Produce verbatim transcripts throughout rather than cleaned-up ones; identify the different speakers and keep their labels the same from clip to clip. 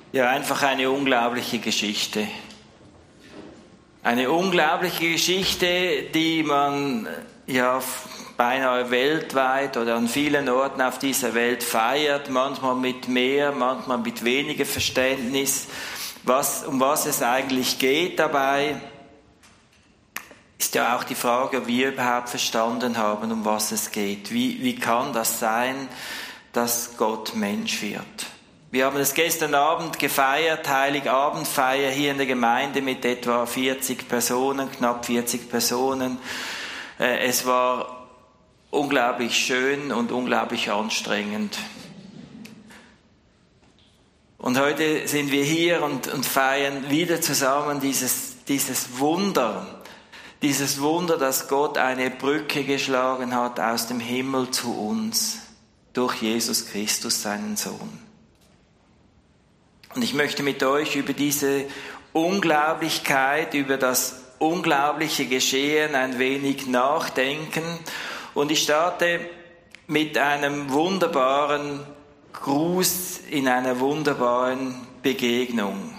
Speaker 1: Ja, einfach eine unglaubliche Geschichte. Eine unglaubliche Geschichte, die man ja beinahe weltweit oder an vielen Orten auf dieser Welt feiert, manchmal mit mehr, manchmal mit weniger Verständnis, was, um was es eigentlich geht dabei. Ist ja auch die Frage, ob wir überhaupt verstanden haben, um was es geht. Wie, wie kann das sein, dass Gott Mensch wird? Wir haben es gestern Abend gefeiert, Heiligabendfeier hier in der Gemeinde mit etwa vierzig Personen, knapp vierzig Personen. Es war unglaublich schön und unglaublich anstrengend. Und heute sind wir hier und, und feiern wieder zusammen dieses, dieses Wunder, dieses Wunder, dass Gott eine Brücke geschlagen hat aus dem Himmel zu uns, durch Jesus Christus, seinen Sohn. Und ich möchte mit euch über diese Unglaublichkeit, über das unglaubliche Geschehen ein wenig nachdenken. Und ich starte mit einem wunderbaren Gruß in einer wunderbaren Begegnung.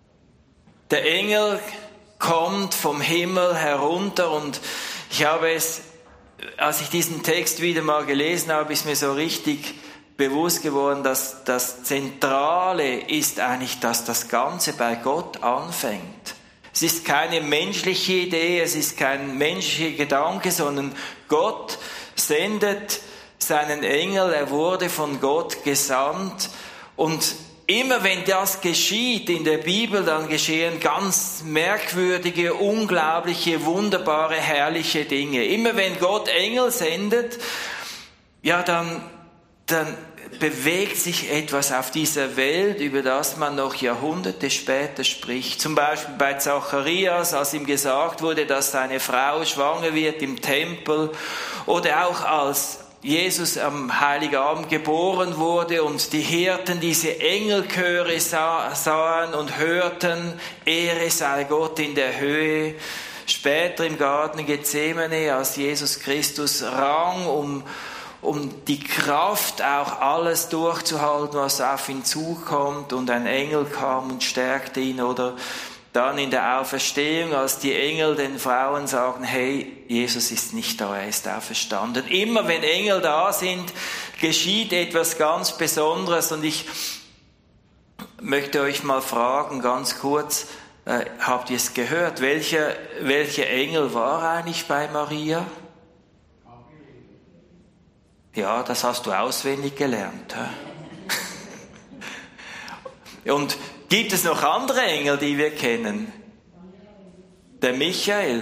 Speaker 1: Der Engel kommt vom Himmel herunter und ich habe es, als ich diesen Text wieder mal gelesen habe, ist mir so richtig bewusst geworden, dass das Zentrale ist eigentlich, dass das Ganze bei Gott anfängt. Es ist keine menschliche Idee, es ist kein menschlicher Gedanke, sondern Gott sendet seinen Engel, er wurde von Gott gesandt. Und immer wenn das geschieht in der Bibel, dann geschehen ganz merkwürdige, unglaubliche, wunderbare, herrliche Dinge. Immer wenn Gott Engel sendet, ja, dann, dann bewegt sich etwas auf dieser Welt, über das man noch Jahrhunderte später spricht. Zum Beispiel bei Zacharias, als ihm gesagt wurde, dass seine Frau schwanger wird im Tempel, oder auch als Jesus am Heiligabend geboren wurde und die Hirten diese Engelchöre sah, sahen und hörten, Ehre sei Gott in der Höhe. Später im Garten Gethsemane, als Jesus Christus rang, um um die Kraft auch alles durchzuhalten, was auf ihn zukommt, und ein Engel kam und stärkte ihn, oder dann in der Auferstehung, als die Engel den Frauen sagen, hey, Jesus ist nicht da, er ist auferstanden. Immer wenn Engel da sind, geschieht etwas ganz Besonderes, und ich möchte euch mal fragen, ganz kurz, äh, habt ihr es gehört? Welcher, welcher Engel war eigentlich bei Maria? Ja, das hast du auswendig gelernt. He? Und gibt es noch andere Engel, die wir kennen? Der Michael.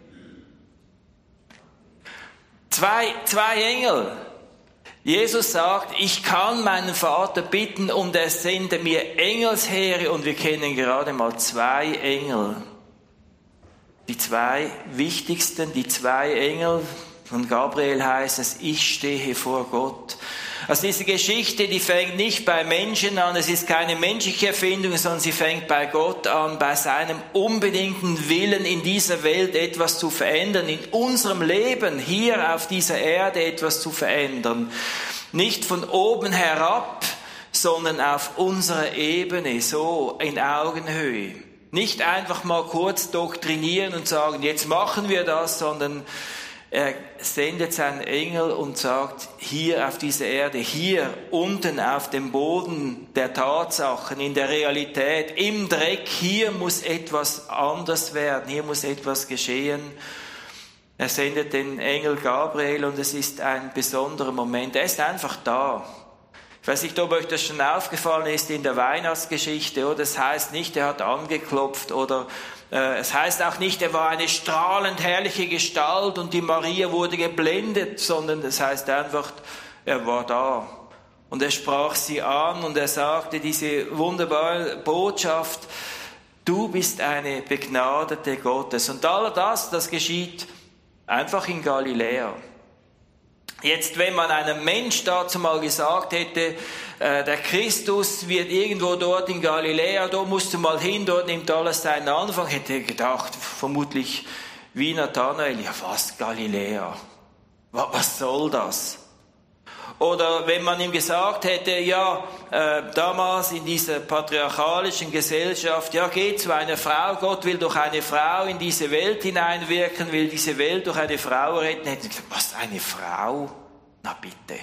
Speaker 1: Zwei, zwei Engel. Jesus sagt, ich kann meinen Vater bitten und er sende mir Engelsheere, und wir kennen gerade mal zwei Engel. Die zwei wichtigsten, die zwei Engel. Von Gabriel heißt es, ich stehe vor Gott. Also diese Geschichte, die fängt nicht bei Menschen an, es ist keine menschliche Erfindung, sondern sie fängt bei Gott an, bei seinem unbedingten Willen, in dieser Welt etwas zu verändern, in unserem Leben, hier auf dieser Erde etwas zu verändern. Nicht von oben herab, sondern auf unserer Ebene, so in Augenhöhe. Nicht einfach mal kurz doktrinieren und sagen, jetzt machen wir das, sondern er sendet seinen Engel und sagt, hier auf dieser Erde, hier unten auf dem Boden der Tatsachen, in der Realität, im Dreck, hier muss etwas anders werden, hier muss etwas geschehen. Er sendet den Engel Gabriel und es ist ein besonderer Moment. Er ist einfach da. Ich weiß nicht, ob euch das schon aufgefallen ist in der Weihnachtsgeschichte, oder? Das heißt nicht, er hat angeklopft, oder äh, es heißt auch nicht, er war eine strahlend herrliche Gestalt und die Maria wurde geblendet, sondern es heißt einfach, er war da. Und er sprach sie an und er sagte diese wunderbare Botschaft, du bist eine Begnadete Gottes. Und all das, das geschieht einfach in Galiläa. Jetzt, wenn man einem Mensch dazu mal gesagt hätte, äh, der Christus wird irgendwo dort in Galiläa, da musst du mal hin, dort nimmt alles seinen Anfang, hätte er gedacht, vermutlich wie Nathanael, ja was, Galiläa, was soll das? Oder wenn man ihm gesagt hätte, ja, äh, damals in dieser patriarchalischen Gesellschaft, ja, geh zu einer Frau, Gott will durch eine Frau in diese Welt hineinwirken, will diese Welt durch eine Frau retten, hätten sie gesagt, was, eine Frau? Na bitte.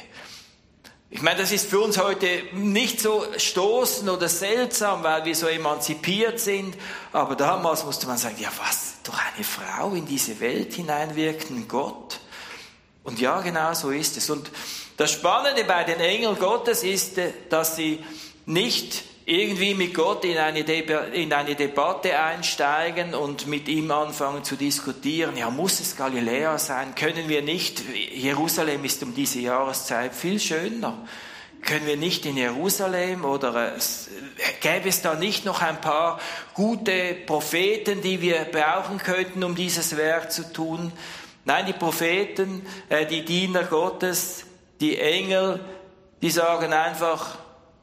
Speaker 1: Ich meine, das ist für uns heute nicht so stoßend oder seltsam, weil wir so emanzipiert sind, aber damals musste man sagen, ja, was, durch eine Frau in diese Welt hineinwirken, Gott? Und ja, genau so ist es. Und das Spannende bei den Engeln Gottes ist, dass sie nicht irgendwie mit Gott in eine, Deba- in eine Debatte einsteigen und mit ihm anfangen zu diskutieren. Ja, muss es Galiläa sein? Können wir nicht, Jerusalem ist um diese Jahreszeit viel schöner. Können wir nicht in Jerusalem oder äh, gäbe es da nicht noch ein paar gute Propheten, die wir brauchen könnten, um dieses Werk zu tun? Nein, die Propheten, äh, die Diener Gottes, die Engel, die sagen einfach,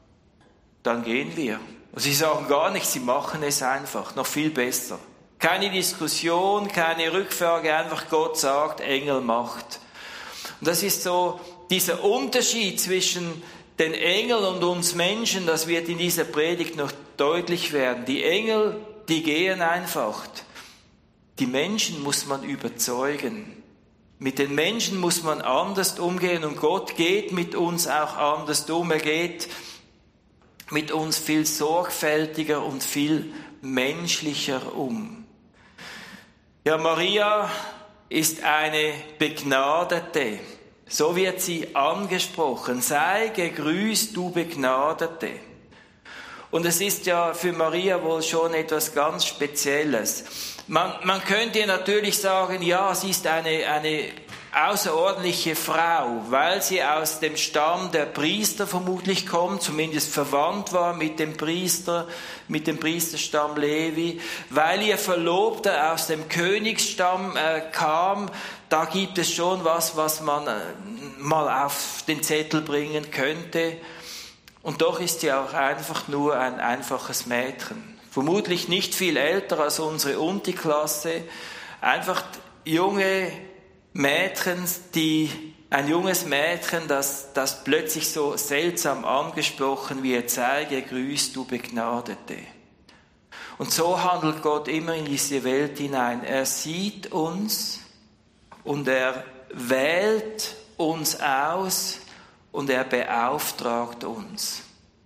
Speaker 1: dann gehen wir. Und sie sagen gar nichts, sie machen es einfach, noch viel besser. Keine Diskussion, keine Rückfrage, einfach Gott sagt, Engel macht. Und das ist so dieser Unterschied zwischen den Engeln und uns Menschen, das wird in dieser Predigt noch deutlich werden. Die Engel, die gehen einfach. Die Menschen muss man überzeugen. Mit den Menschen muss man anders umgehen und Gott geht mit uns auch anders um. Er geht mit uns viel sorgfältiger und viel menschlicher um. Ja, Maria ist eine Begnadete. So wird sie angesprochen. Sei gegrüßt, du Begnadete. Und es ist ja für Maria wohl schon etwas ganz Spezielles. Man, man könnte natürlich sagen, ja, sie ist eine, eine außerordentliche Frau, weil sie aus dem Stamm der Priester vermutlich kommt, zumindest verwandt war mit dem Priester, mit dem Priesterstamm Levi, weil ihr Verlobter aus dem Königsstamm äh, kam. Da gibt es schon was, was man äh, mal auf den Zettel bringen könnte. Und doch ist sie auch einfach nur ein einfaches Mädchen. Vermutlich nicht viel älter als unsere Unterklasse. Einfach junge Mädchen, die, ein junges Mädchen, das, das plötzlich so seltsam angesprochen wird, sei gegrüßt, du Begnadete. Und so handelt Gott immer in diese Welt hinein. Er sieht uns und er wählt uns aus und er beauftragt uns.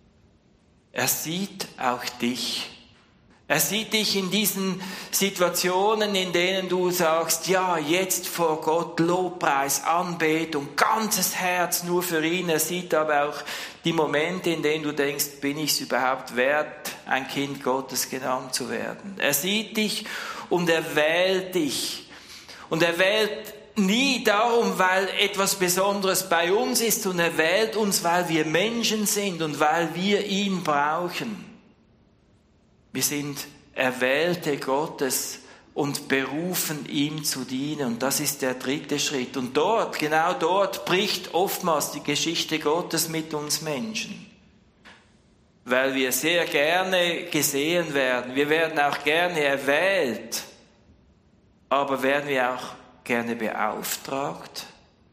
Speaker 1: Er sieht auch dich. Er sieht dich in diesen Situationen, in denen du sagst, ja, jetzt vor Gott Lobpreis, Anbetung, ganzes Herz nur für ihn. Er sieht aber auch die Momente, in denen du denkst, bin ich es überhaupt wert, ein Kind Gottes genannt zu werden. Er sieht dich und er wählt dich. Und er wählt nie darum, weil etwas Besonderes bei uns ist, und er wählt uns, weil wir Menschen sind und weil wir ihn brauchen. Wir sind Erwählte Gottes und berufen, ihm zu dienen. Und das ist der dritte Schritt. Und dort, genau dort, bricht oftmals die Geschichte Gottes mit uns Menschen. Weil wir sehr gerne gesehen werden. Wir werden auch gerne erwählt. Aber werden wir auch gerne beauftragt?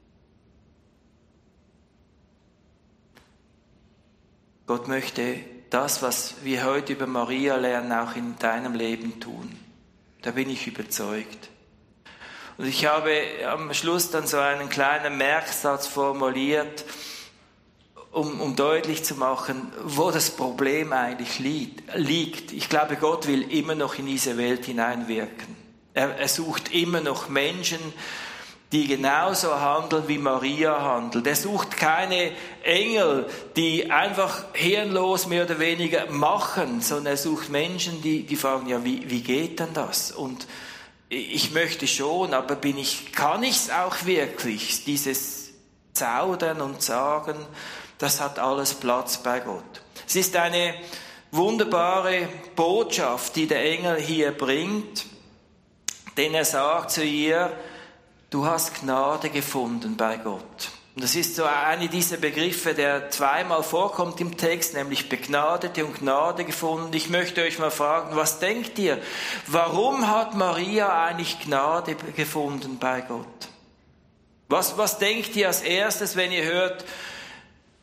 Speaker 1: Gott möchte das, was wir heute über Maria lernen, auch in deinem Leben tun. Da bin ich überzeugt. Und ich habe am Schluss dann so einen kleinen Merksatz formuliert, um, um deutlich zu machen, wo das Problem eigentlich liegt. Ich glaube, Gott will immer noch in diese Welt hineinwirken. Er, er sucht immer noch Menschen, die genauso handeln, wie Maria handelt. Er sucht keine Engel, die einfach hirnlos mehr oder weniger machen, sondern er sucht Menschen, die, die fragen, ja, wie, wie geht denn das? Und ich möchte schon, aber bin ich, kann ich es auch wirklich? Dieses Zaudern und Sagen, das hat alles Platz bei Gott. Es ist eine wunderbare Botschaft, die der Engel hier bringt, denn er sagt zu ihr, du hast Gnade gefunden bei Gott. Und das ist so eine dieser Begriffe, der zweimal vorkommt im Text, nämlich Begnadete und Gnade gefunden. Ich möchte euch mal fragen, was denkt ihr? Warum hat Maria eigentlich Gnade gefunden bei Gott? Was, was denkt ihr als erstes, wenn ihr hört,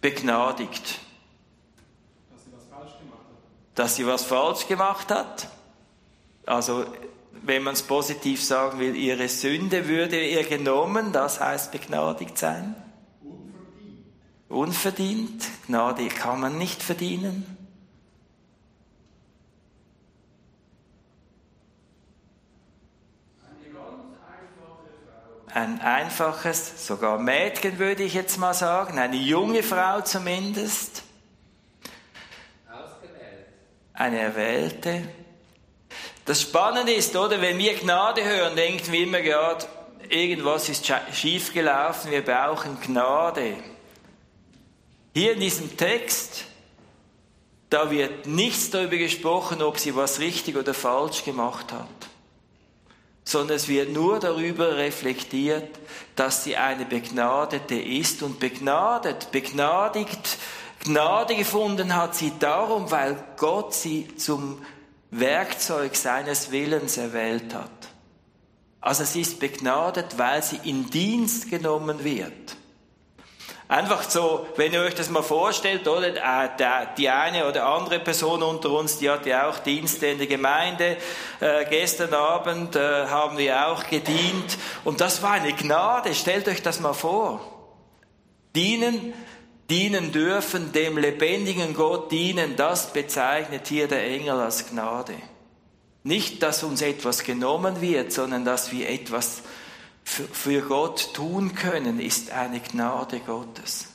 Speaker 1: begnadigt?
Speaker 2: Dass sie was falsch gemacht hat.
Speaker 1: Dass sie was falsch gemacht hat? Also, wenn man es positiv sagen will, ihre Sünde würde ihr genommen, das heißt begnadigt sein.
Speaker 2: Unverdient.
Speaker 1: Unverdient. Gnade kann man nicht verdienen. Ein einfaches, sogar Mädchen würde ich jetzt mal sagen, eine junge Frau zumindest.
Speaker 3: Ausgewählt.
Speaker 1: Eine Erwählte. Das Spannende ist, oder, wenn wir Gnade hören, denken wir immer gerade, irgendwas ist schief gelaufen, wir brauchen Gnade. Hier in diesem Text, da wird nichts darüber gesprochen, ob sie was richtig oder falsch gemacht hat, sondern es wird nur darüber reflektiert, dass sie eine Begnadete ist und begnadet, begnadigt, Gnade gefunden hat sie darum, weil Gott sie zum Werkzeug seines Willens erwählt hat. Also sie ist begnadet, weil sie in Dienst genommen wird. Einfach so, wenn ihr euch das mal vorstellt, oder? Die eine oder andere Person unter uns, die hatte auch Dienste in der Gemeinde. Äh, gestern Abend äh, haben wir auch gedient. Und das war eine Gnade. Stellt euch das mal vor. Dienen, dienen dürfen, dem lebendigen Gott dienen, das bezeichnet hier der Engel als Gnade. Nicht, dass uns etwas genommen wird, sondern dass wir etwas für Gott tun können, ist eine Gnade Gottes.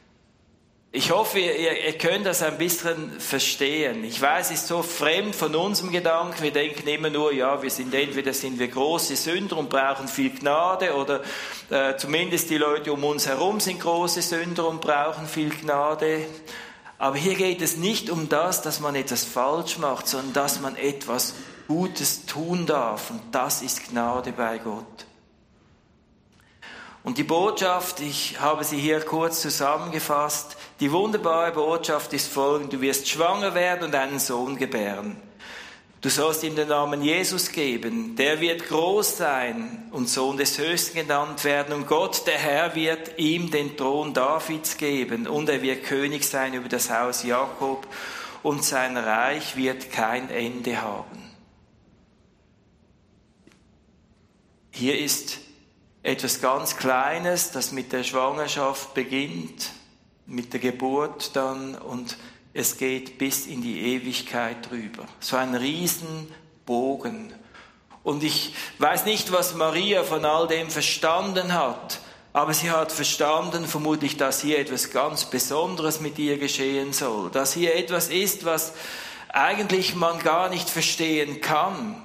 Speaker 1: Ich hoffe, ihr, ihr könnt das ein bisschen verstehen. Ich weiß, es ist so fremd von unserem Gedanken. Wir denken immer nur, ja, wir sind entweder sind wir große Sünder und brauchen viel Gnade, oder äh, zumindest die Leute um uns herum sind große Sünder und brauchen viel Gnade. Aber hier geht es nicht um das, dass man etwas falsch macht, sondern dass man etwas Gutes tun darf. Und das ist Gnade bei Gott. Und die Botschaft, ich habe sie hier kurz zusammengefasst, die wunderbare Botschaft ist folgende: Du wirst schwanger werden und einen Sohn gebären. Du sollst ihm den Namen Jesus geben. Der wird groß sein und Sohn des Höchsten genannt werden. Und Gott, der Herr, wird ihm den Thron Davids geben. Und er wird König sein über das Haus Jakob. Und sein Reich wird kein Ende haben. Hier ist etwas ganz Kleines, das mit der Schwangerschaft beginnt, mit der Geburt dann, und es geht bis in die Ewigkeit drüber. So ein Riesenbogen. Und ich weiß nicht, was Maria von all dem verstanden hat, aber sie hat verstanden, vermutlich, dass hier etwas ganz Besonderes mit ihr geschehen soll. Dass hier etwas ist, was eigentlich man gar nicht verstehen kann.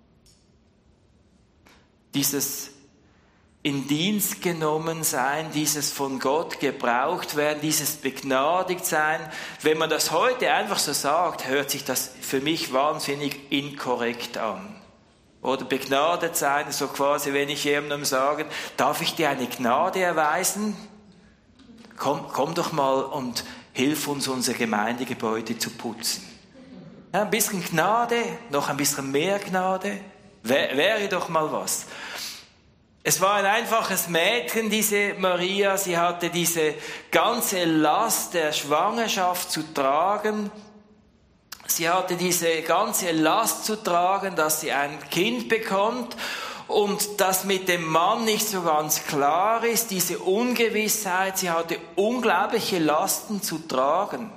Speaker 1: Dieses in Dienst genommen sein, dieses von Gott gebraucht werden, dieses begnadigt sein. Wenn man das heute einfach so sagt, hört sich das für mich wahnsinnig inkorrekt an. Oder begnadet sein, so quasi, wenn ich jemandem sage, darf ich dir eine Gnade erweisen? Komm, komm doch mal und hilf uns, unser Gemeindegebäude zu putzen. Ja, ein bisschen Gnade, noch ein bisschen mehr Gnade, wär, wäre doch mal was. Es war ein einfaches Mädchen, diese Maria. Sie hatte diese ganze Last der Schwangerschaft zu tragen. Sie hatte diese ganze Last zu tragen, dass sie ein Kind bekommt und das mit dem Mann nicht so ganz klar ist. Diese Ungewissheit, sie hatte unglaubliche Lasten zu tragen.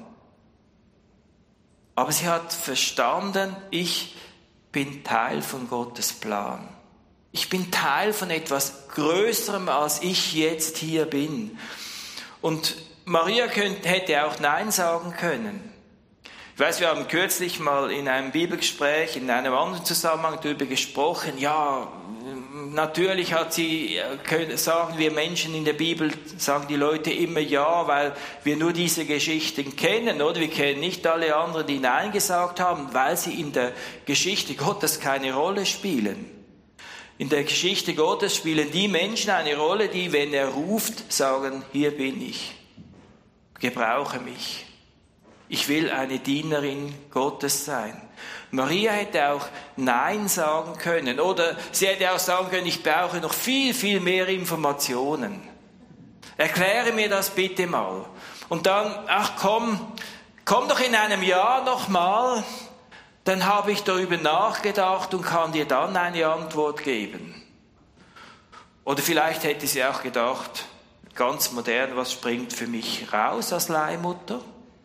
Speaker 1: Aber sie hat verstanden, ich bin Teil von Gottes Plan. Ich bin Teil von etwas Größerem, als ich jetzt hier bin. Und Maria könnte, hätte auch Nein sagen können. Ich weiß, wir haben kürzlich mal in einem Bibelgespräch, in einem anderen Zusammenhang darüber gesprochen. Ja, natürlich hat sie, können, sagen wir Menschen in der Bibel, sagen die Leute immer ja, weil wir nur diese Geschichten kennen, oder? Wir kennen nicht alle anderen, die Nein gesagt haben, weil sie in der Geschichte Gottes keine Rolle spielen. In der Geschichte Gottes spielen die Menschen eine Rolle, die, wenn er ruft, sagen, hier bin ich, gebrauche mich. Ich will eine Dienerin Gottes sein. Maria hätte auch Nein sagen können, oder sie hätte auch sagen können, ich brauche noch viel, viel mehr Informationen. Erkläre mir das bitte mal. Und dann, ach komm, komm doch in einem Jahr nochmal, dann habe ich darüber nachgedacht und kann dir dann eine Antwort geben. Oder vielleicht hätte sie auch gedacht, ganz modern, was springt für mich raus als Leihmutter?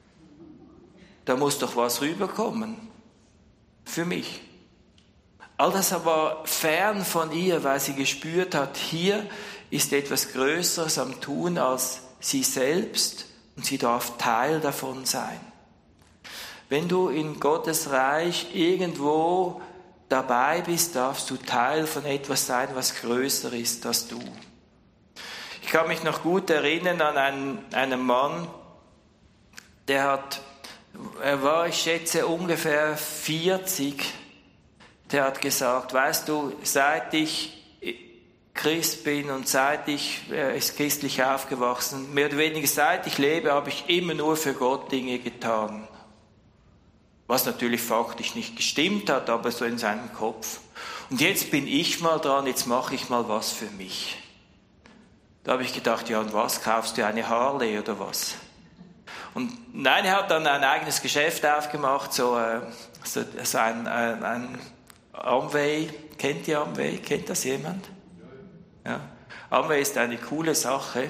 Speaker 1: Da muss doch was rüberkommen. Für mich. All das aber fern von ihr, weil sie gespürt hat, hier ist etwas Größeres am Tun als sie selbst und sie darf Teil davon sein. Wenn du in Gottes Reich irgendwo dabei bist, darfst du Teil von etwas sein, was größer ist als du. Ich kann mich noch gut erinnern an einen, einen Mann, der hat, er war, ich schätze, ungefähr vierzig, der hat gesagt, weißt du, seit ich Christ bin und seit ich äh, ist christlich aufgewachsen, mehr oder weniger seit ich lebe, habe ich immer nur für Gott Dinge getan. Was natürlich faktisch nicht gestimmt hat, aber so in seinem Kopf. Und jetzt bin ich mal dran, jetzt mache ich mal was für mich. Da habe ich gedacht, ja und was, kaufst du eine Harley oder was? Und nein, er hat dann ein eigenes Geschäft aufgemacht, so, äh, so, so ein, ein, ein Amway. Kennt ihr Amway? Kennt das jemand? Ja. Amway ist eine coole Sache.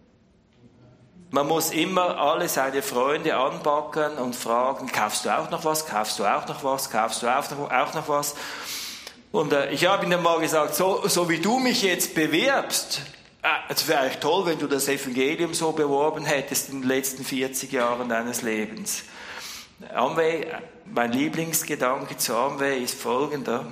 Speaker 1: Man muss immer alle seine Freunde anbacken und fragen, kaufst du auch noch was, kaufst du auch noch was, kaufst du auch noch, auch noch was. Und äh, ich habe ihm dann mal gesagt, so, so wie du mich jetzt bewirbst, äh, es wäre eigentlich toll, wenn du das Evangelium so beworben hättest in den letzten vierzig Jahren deines Lebens. Amway, mein Lieblingsgedanke zu Amway ist folgender.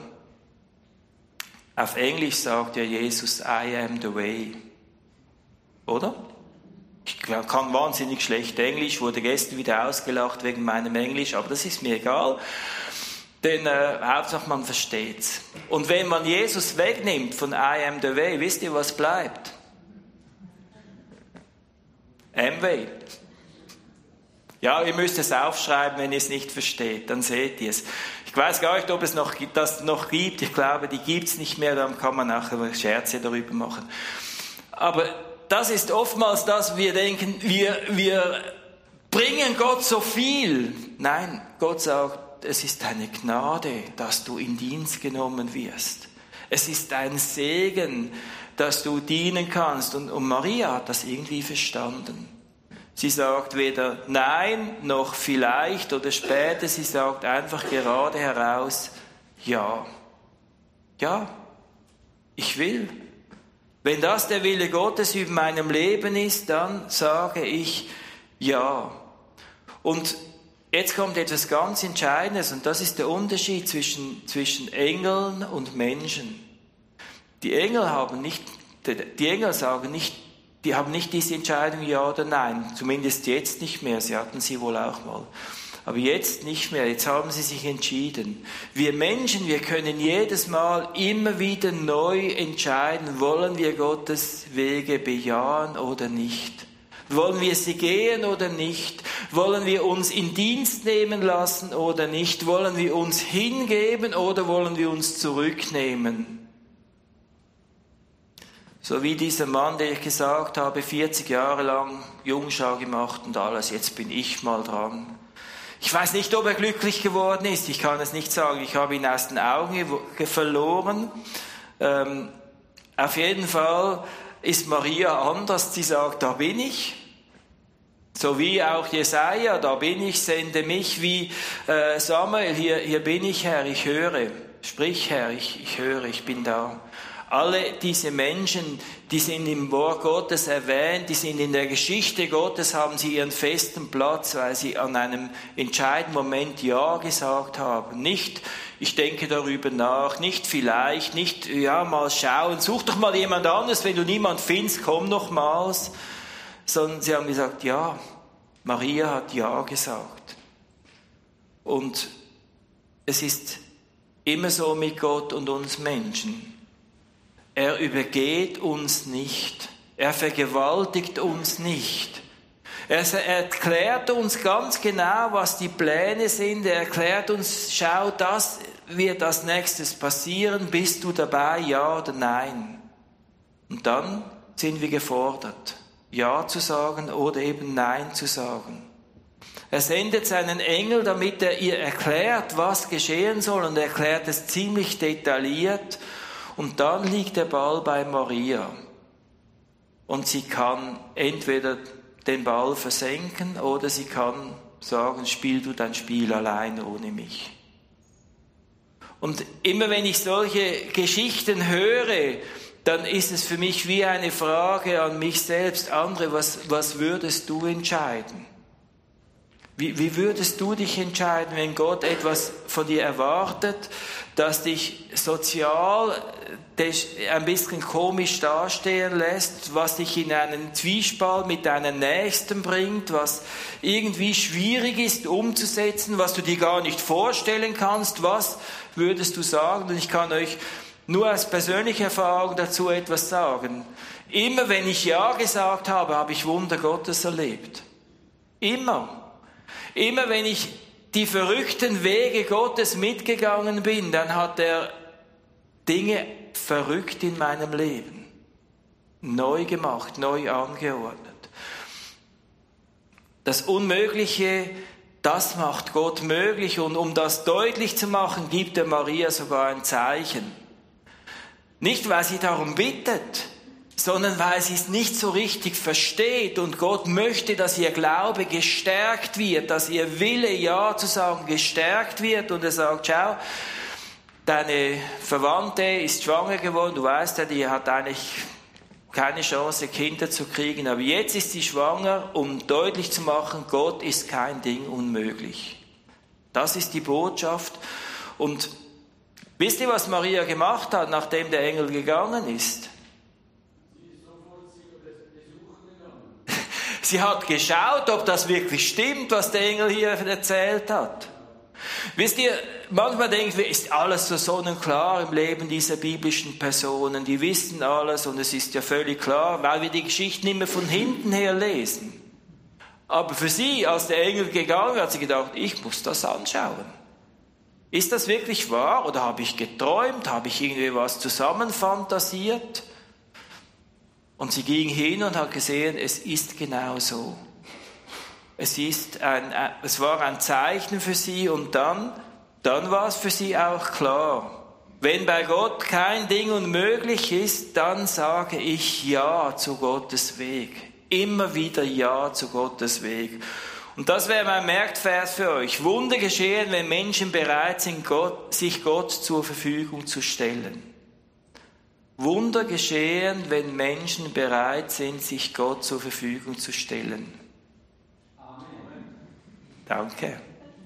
Speaker 1: Auf Englisch sagt ja Jesus, I am the way. Oder? Ich kann wahnsinnig schlecht Englisch, wurde gestern wieder ausgelacht wegen meinem Englisch, aber das ist mir egal, denn äh, Hauptsache man versteht's. Und wenn man Jesus wegnimmt von I am the way, wisst ihr, was bleibt? Amway. Ja, ihr müsst es aufschreiben, wenn ihr es nicht versteht, dann seht ihr es. Ich weiß gar nicht, ob es noch, das noch gibt, ich glaube, die gibt es nicht mehr, dann kann man nachher Scherze darüber machen. Aber das ist oftmals das, wir denken, wir, wir bringen Gott so viel. Nein, Gott sagt, es ist eine Gnade, dass du in Dienst genommen wirst. Es ist ein Segen, dass du dienen kannst. Und, und Maria hat das irgendwie verstanden. Sie sagt weder nein noch vielleicht oder später, sie sagt einfach gerade heraus, ja, ja, ich will. Wenn das der Wille Gottes über meinem Leben ist, dann sage ich ja. Und jetzt kommt etwas ganz Entscheidendes und das ist der Unterschied zwischen, zwischen Engeln und Menschen. Die Engel haben nicht, die Engel sagen nicht, die haben nicht diese Entscheidung ja oder nein, zumindest jetzt nicht mehr, sie hatten sie wohl auch mal. Aber jetzt nicht mehr, jetzt haben sie sich entschieden. Wir Menschen, wir können jedes Mal immer wieder neu entscheiden, wollen wir Gottes Wege bejahen oder nicht? Wollen wir sie gehen oder nicht? Wollen wir uns in Dienst nehmen lassen oder nicht? Wollen wir uns hingeben oder wollen wir uns zurücknehmen? So wie dieser Mann, der ich gesagt habe, vierzig Jahre lang Jungschau gemacht und alles, jetzt bin ich mal dran. Ich weiß nicht, ob er glücklich geworden ist, ich kann es nicht sagen, ich habe ihn aus den Augen verloren. Ähm, auf jeden Fall ist Maria anders, sie sagt, da bin ich. So wie auch Jesaja, da bin ich, sende mich, wie äh, Samuel, hier, hier bin ich, Herr, ich höre. Sprich, Herr, ich, ich höre, ich bin da. Alle diese Menschen, die sind im Wort Gottes erwähnt, die sind in der Geschichte Gottes, haben sie ihren festen Platz, weil sie an einem entscheidenden Moment Ja gesagt haben. Nicht, ich denke darüber nach, nicht vielleicht, nicht, ja, mal schauen, such doch mal jemand anderes, wenn du niemand findest, komm nochmals. Sondern sie haben gesagt, ja, Maria hat Ja gesagt. Und es ist immer so mit Gott und uns Menschen. Er übergeht uns nicht. Er vergewaltigt uns nicht. Er erklärt uns ganz genau, was die Pläne sind. Er erklärt uns, schau, das wird als nächstes passieren. Bist du dabei, ja oder nein? Und dann sind wir gefordert. Ja zu sagen oder eben Nein zu sagen. Er sendet seinen Engel, damit er ihr erklärt, was geschehen soll, und er erklärt es ziemlich detailliert. Und dann liegt der Ball bei Maria. Und sie kann entweder den Ball versenken oder sie kann sagen, spiel du dein Spiel allein ohne mich. Und immer wenn ich solche Geschichten höre, dann ist es für mich wie eine Frage an mich selbst, André, was, was würdest du entscheiden? Wie, wie würdest du dich entscheiden, wenn Gott etwas von dir erwartet, das dich sozial ein bisschen komisch dastehen lässt, was dich in einen Zwiespalt mit deinen Nächsten bringt, was irgendwie schwierig ist umzusetzen, was du dir gar nicht vorstellen kannst? Was würdest du sagen? Und ich kann euch nur aus persönlicher Erfahrung dazu etwas sagen. Immer wenn ich Ja gesagt habe, habe ich Wunder Gottes erlebt. Immer. Immer wenn ich die verrückten Wege Gottes mitgegangen bin, dann hat er Dinge verrückt in meinem Leben. Neu gemacht, neu angeordnet. Das Unmögliche, das macht Gott möglich. Und um das deutlich zu machen, gibt er Maria sogar ein Zeichen. Nicht, weil sie darum bittet, sondern weil sie es nicht so richtig versteht und Gott möchte, dass ihr Glaube gestärkt wird, dass ihr Wille, Ja zu sagen, gestärkt wird, und er sagt, schau, deine Verwandte ist schwanger geworden, du weißt ja, die hat eigentlich keine Chance, Kinder zu kriegen, aber jetzt ist sie schwanger, um deutlich zu machen, Gott ist kein Ding unmöglich. Das ist die Botschaft. Und wisst ihr, was Maria gemacht hat, nachdem der Engel gegangen ist? Sie hat geschaut, ob das wirklich stimmt, was der Engel hier erzählt hat. Wisst ihr, manchmal denken wir, ist alles so sonnenklar im Leben dieser biblischen Personen. Die wissen alles und es ist ja völlig klar, weil wir die Geschichten immer von hinten her lesen. Aber für sie, als der Engel gegangen ist, hat sie gedacht, ich muss das anschauen. Ist das wirklich wahr oder habe ich geträumt? Habe ich irgendwie was zusammenfantasiert? Und sie ging hin und hat gesehen, es ist genau so. Es, ist ein, es war ein Zeichen für sie, und dann, dann war es für sie auch klar. Wenn bei Gott kein Ding unmöglich ist, dann sage ich Ja zu Gottes Weg. Immer wieder Ja zu Gottes Weg. Und das wäre mein Merkvers für euch. Wunder geschehen, wenn Menschen bereit sind, Gott, sich Gott zur Verfügung zu stellen. Wunder geschehen, wenn Menschen bereit sind, sich Gott zur Verfügung zu stellen. Amen. Danke.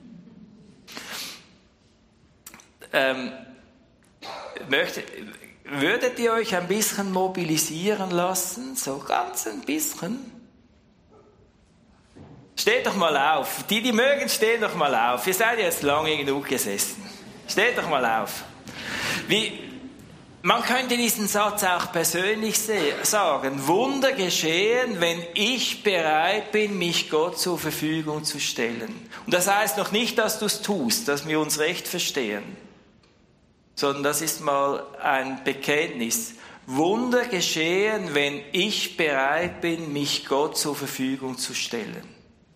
Speaker 1: Ähm, möchte, würdet ihr euch ein bisschen mobilisieren lassen? So ganz ein bisschen? Steht doch mal auf. Die, die mögen, stehen doch mal auf. Ihr seid jetzt lange genug gesessen. Steht doch mal auf. Wie... Man könnte diesen Satz auch persönlich sagen. Wunder geschehen, wenn ich bereit bin, mich Gott zur Verfügung zu stellen. Und das heißt noch nicht, dass du es tust, dass wir uns recht verstehen. Sondern das ist mal ein Bekenntnis. Wunder geschehen, wenn ich bereit bin, mich Gott zur Verfügung zu stellen.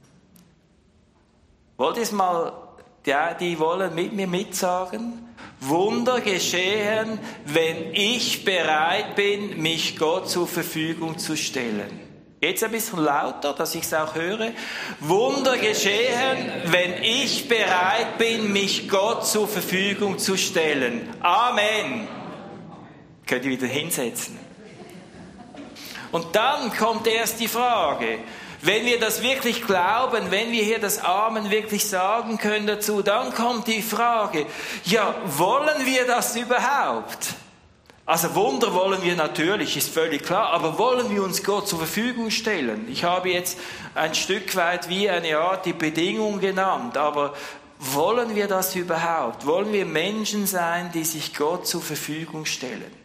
Speaker 1: Wollt ihr es mal, ja, die wollen mit mir mitsagen? Wunder geschehen, wenn ich bereit bin, mich Gott zur Verfügung zu stellen. Jetzt ein bisschen lauter, dass ich es auch höre. Wunder geschehen, wenn ich bereit bin, mich Gott zur Verfügung zu stellen. Amen. Könnt ihr wieder hinsetzen. Und dann kommt erst die Frage, wenn wir das wirklich glauben, wenn wir hier das Amen wirklich sagen können dazu, dann kommt die Frage, ja, wollen wir das überhaupt? Also Wunder wollen wir natürlich, ist völlig klar, aber wollen wir uns Gott zur Verfügung stellen? Ich habe jetzt ein Stück weit wie eine Art die Bedingung genannt, aber wollen wir das überhaupt? Wollen wir Menschen sein, die sich Gott zur Verfügung stellen?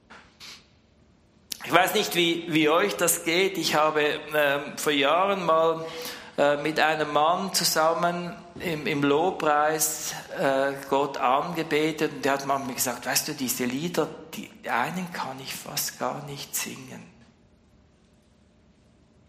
Speaker 1: Ich weiß nicht, wie, wie euch das geht. Ich habe äh, vor Jahren mal äh, mit einem Mann zusammen im, im Lobpreis äh, Gott angebetet, und der hat manchmal gesagt, weißt du, diese Lieder, die einen kann ich fast gar nicht singen.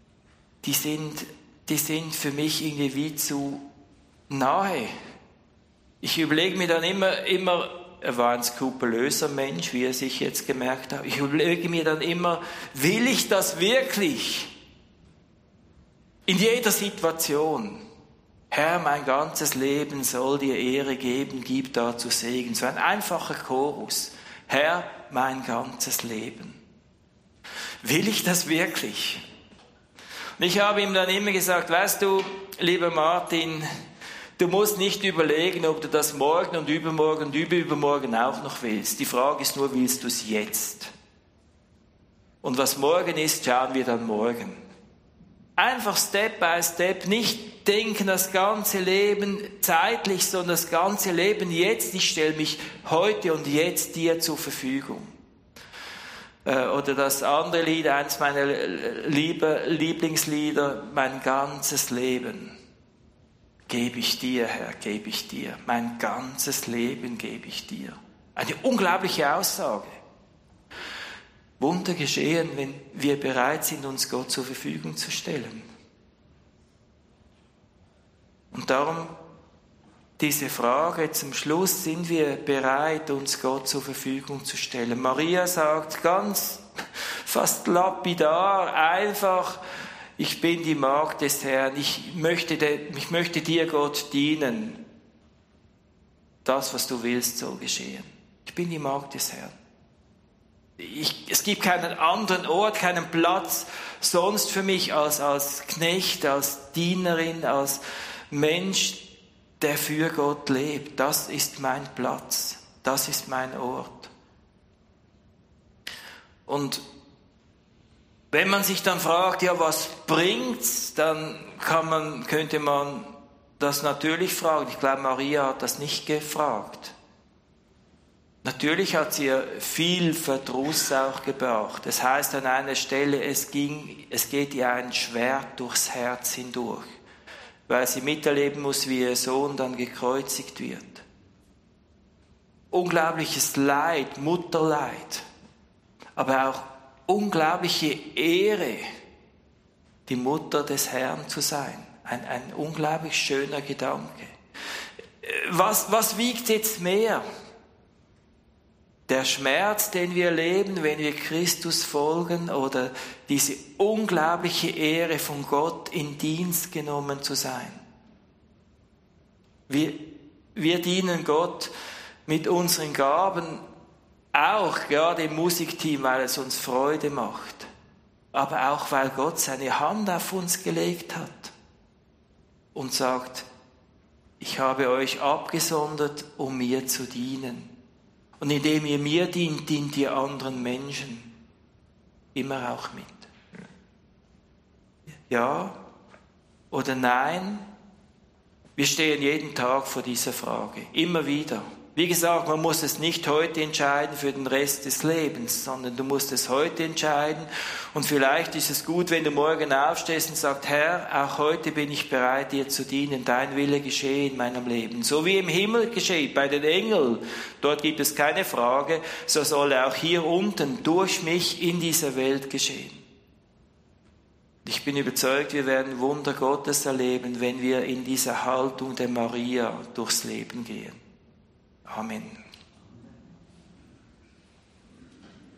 Speaker 1: die sind, die sind für mich irgendwie wie zu nahe. Ich überlege mir dann immer, immer, er war ein skrupulöser Mensch, wie er sich jetzt gemerkt hat. Ich überlege mir dann immer, will ich das wirklich? In jeder Situation. Herr, mein ganzes Leben soll dir Ehre geben, gib dazu Segen. So ein einfacher Chorus. Herr, mein ganzes Leben. Will ich das wirklich? Und ich habe ihm dann immer gesagt, weißt du, lieber Martin, du musst nicht überlegen, ob du das morgen und übermorgen und überübermorgen auch noch willst. Die Frage ist nur, willst du es jetzt? Und was morgen ist, schauen wir dann morgen. Einfach Step by Step, nicht denken das ganze Leben zeitlich, sondern das ganze Leben jetzt. Ich stelle mich heute und jetzt dir zur Verfügung. Oder das andere Lied, eins meiner Lieblingslieder, mein ganzes Leben gebe ich dir, Herr, gebe ich dir. Mein ganzes Leben gebe ich dir. Eine unglaubliche Aussage. Wunder geschehen, wenn wir bereit sind, uns Gott zur Verfügung zu stellen. Und darum diese Frage zum Schluss, sind wir bereit, uns Gott zur Verfügung zu stellen? Maria sagt ganz fast lapidar, einfach, ich bin die Magd des Herrn, ich möchte, ich möchte dir, Gott, dienen. Das, was du willst, soll geschehen. Ich bin die Magd des Herrn. Ich, es gibt keinen anderen Ort, keinen Platz sonst für mich als, als Knecht, als Dienerin, als Mensch, der für Gott lebt. Das ist mein Platz. Das ist mein Ort. Und wenn man sich dann fragt, ja, was bringt's, dann kann man, könnte man das natürlich fragen. Ich glaube, Maria hat das nicht gefragt. Natürlich hat sie ihr viel Verdruss auch gebracht. Das heißt an einer Stelle, es ging, es geht ihr ein Schwert durchs Herz hindurch, weil sie miterleben muss, wie ihr Sohn dann gekreuzigt wird. Unglaubliches Leid, Mutterleid, aber auch unglaubliche Ehre, die Mutter des Herrn zu sein. Ein, ein unglaublich schöner Gedanke. Was, was wiegt jetzt mehr? Der Schmerz, den wir erleben, wenn wir Christus folgen, oder diese unglaubliche Ehre von Gott in Dienst genommen zu sein. Wir, wir dienen Gott mit unseren Gaben auch, gerade im Musikteam, weil es uns Freude macht, aber auch, weil Gott seine Hand auf uns gelegt hat und sagt, ich habe euch abgesondert, um mir zu dienen. Und indem ihr mir dient, dient ihr anderen Menschen. Immer auch mit. Ja oder nein? Wir stehen jeden Tag vor dieser Frage. Immer wieder. Wie gesagt, man muss es nicht heute entscheiden für den Rest des Lebens, sondern du musst es heute entscheiden. Und vielleicht ist es gut, wenn du morgen aufstehst und sagst, Herr, auch heute bin ich bereit, dir zu dienen. Dein Wille geschehe in meinem Leben. So wie im Himmel geschieht, bei den Engeln. Dort gibt es keine Frage, so soll auch hier unten durch mich in dieser Welt geschehen. Ich bin überzeugt, wir werden Wunder Gottes erleben, wenn wir in dieser Haltung der Maria durchs Leben gehen. Amen.